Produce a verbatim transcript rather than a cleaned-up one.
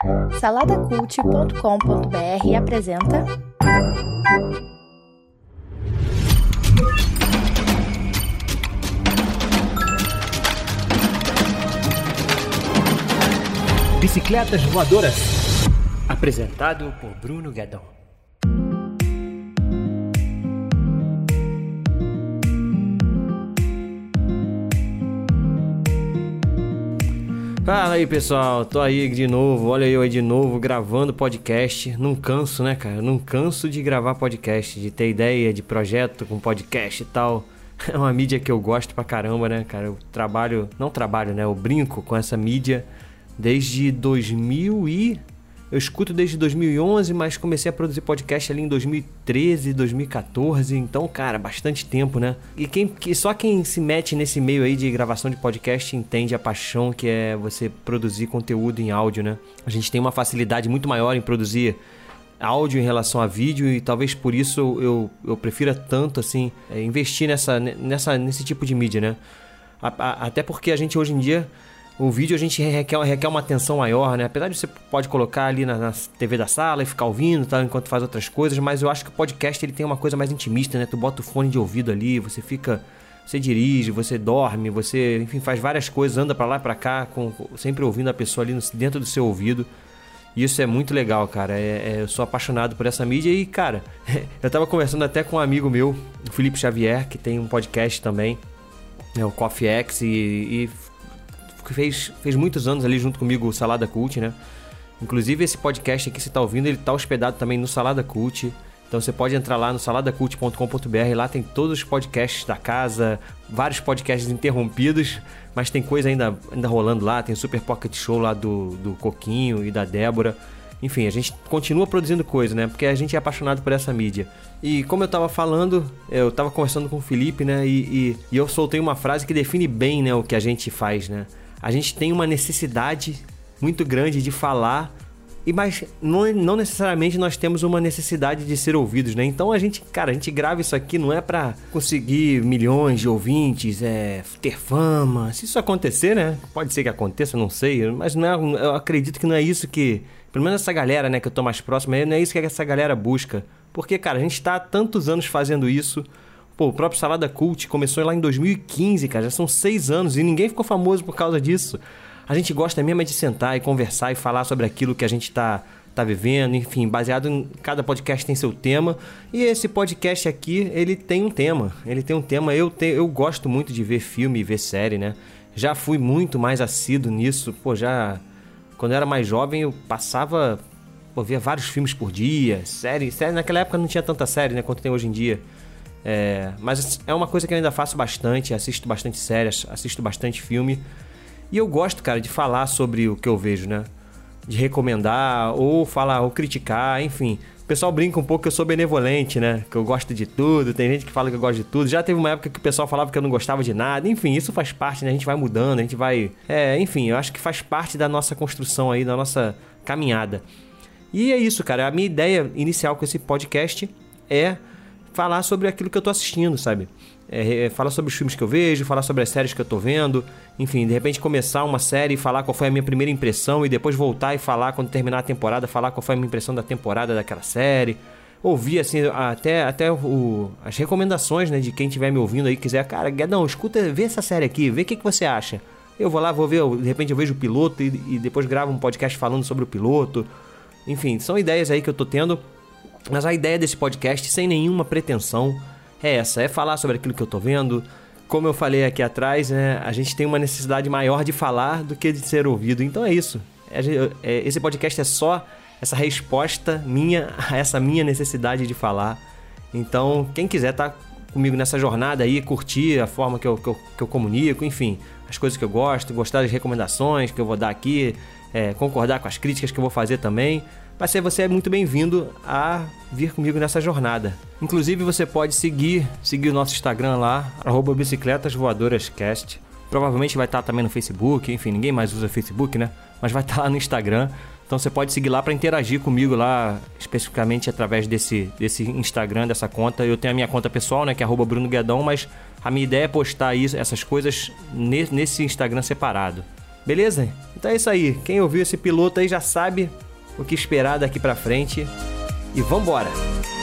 salada cult ponto com ponto b r apresenta Bicicletas Voadoras, apresentado por Bruno Guedon. Fala aí, pessoal, tô aí de novo, olha eu aí de novo gravando podcast. Não canso, né, cara? Não canso de gravar podcast, de ter ideia de projeto com podcast e tal. É uma mídia que eu gosto pra caramba, né, cara? Eu trabalho, não trabalho, né? Eu brinco com essa mídia desde dois mil e... Eu escuto desde dois mil e onze, mas comecei a produzir podcast ali em dois mil e treze, dois mil e quatorze. Então, cara, bastante tempo, né? E quem, que, só quem se mete nesse meio aí de gravação de podcast entende a paixão que é você produzir conteúdo em áudio, né? A gente tem uma facilidade muito maior em produzir áudio em relação a vídeo e talvez por isso eu, eu prefira tanto, assim, investir nessa, nessa, nesse tipo de mídia, né? A, a, até porque a gente hoje em dia... O vídeo a gente requer, requer uma atenção maior, né? Apesar de você pode colocar ali na, na T V da sala e ficar ouvindo, tá? Enquanto faz outras coisas, mas eu acho que o podcast ele tem uma coisa mais intimista, né? Tu bota o fone de ouvido ali, você fica... Você dirige, você dorme, você, enfim, faz várias coisas, anda pra lá e pra cá, com, sempre ouvindo a pessoa ali no, dentro do seu ouvido. E isso é muito legal, cara. É, é, eu sou apaixonado por essa mídia e, cara, eu tava conversando até com um amigo meu, o Felipe Xavier, que tem um podcast também, é o Coffee X, e... e que fez, fez muitos anos ali junto comigo o Salada Cult, né? Inclusive esse podcast aqui que você tá ouvindo, ele tá hospedado também no Salada Cult. Então você pode entrar lá no salada cult ponto com ponto b r, lá tem todos os podcasts da casa, vários podcasts interrompidos, mas tem coisa ainda, ainda rolando lá, tem o Super Pocket Show lá do, do Coquinho e da Débora. Enfim, a gente continua produzindo coisa, né? Porque a gente é apaixonado por essa mídia. E como eu tava falando, eu tava conversando com o Felipe, né? E, e, e eu soltei uma frase que define bem, né, o que a gente faz, né? A gente tem uma necessidade muito grande de falar, e mas não, não necessariamente nós temos uma necessidade de ser ouvidos, né? Então a gente, cara, a gente grava isso aqui não é pra conseguir milhões de ouvintes, é, ter fama. Se isso acontecer, né? Pode ser que aconteça, não sei, mas não é, eu acredito que não é isso que, pelo menos essa galera, né, que eu tô mais próximo, não é isso que essa galera busca. Porque, cara, a gente tá há tantos anos fazendo isso. Pô, o próprio Salada Cult começou lá em dois mil e quinze, cara, já são seis anos e ninguém ficou famoso por causa disso. A gente gosta mesmo é de sentar e conversar e falar sobre aquilo que a gente tá, tá vivendo, enfim, baseado em... Cada podcast tem seu tema, e esse podcast aqui, ele tem um tema, ele tem um tema, eu, te, eu gosto muito de ver filme e ver série, né? Já fui muito mais assíduo nisso, pô, já... Quando eu era mais jovem, eu passava... Pô, via vários filmes por dia, série, série, naquela época não tinha tanta série, né, quanto tem hoje em dia. É, mas é uma coisa que eu ainda faço bastante, assisto bastante séries, assisto bastante filme. E eu gosto, cara, de falar sobre o que eu vejo, né? De recomendar, ou falar, ou criticar, enfim. O pessoal brinca um pouco que eu sou benevolente, né? Que eu gosto de tudo, tem gente que fala que eu gosto de tudo. Já teve uma época que o pessoal falava que eu não gostava de nada. Enfim, isso faz parte, né? A gente vai mudando, a gente vai... É, enfim, eu acho que faz parte da nossa construção aí, da nossa caminhada. E é isso, cara. A minha ideia inicial com esse podcast é... falar sobre aquilo que eu tô assistindo, sabe? É, é, falar sobre os filmes que eu vejo, falar sobre as séries que eu tô vendo. Enfim, de repente começar uma série e falar qual foi a minha primeira impressão e depois voltar e falar, quando terminar a temporada, falar qual foi a minha impressão da temporada daquela série. Ouvir, assim, até, até o, as recomendações, né, de quem estiver me ouvindo aí, quiser. Cara, Guedão, escuta, vê essa série aqui, vê o que, que você acha. Eu vou lá, vou ver, de repente eu vejo o piloto e, e depois gravo um podcast falando sobre o piloto. Enfim, são ideias aí que eu tô tendo. Mas a ideia desse podcast, sem nenhuma pretensão, é essa, é falar sobre aquilo que eu tô vendo. Como eu falei aqui atrás, né, a gente tem uma necessidade maior de falar do que de ser ouvido. Então é isso. É, é, esse podcast é só essa resposta minha a essa minha necessidade de falar. Então, quem quiser tá comigo nessa jornada aí, curtir a forma que eu, que eu, que eu comunico, enfim, as coisas que eu gosto, gostar das recomendações que eu vou dar aqui, é, concordar com as críticas que eu vou fazer também, vai ser você é muito bem-vindo a vir comigo nessa jornada. Inclusive, você pode seguir, seguir o nosso Instagram lá, arroba Bicicletas Voadoras Cast. Provavelmente vai estar também no Facebook, enfim, ninguém mais usa Facebook, né? Mas vai estar lá no Instagram. Então você pode seguir lá para interagir comigo lá, especificamente através desse, desse Instagram, dessa conta. Eu tenho a minha conta pessoal, né, que é arroba Bruno Guedon, mas a minha ideia é postar isso, essas coisas nesse Instagram separado. Beleza? Então é isso aí. Quem ouviu esse piloto aí já sabe o que esperar daqui pra frente. E vambora!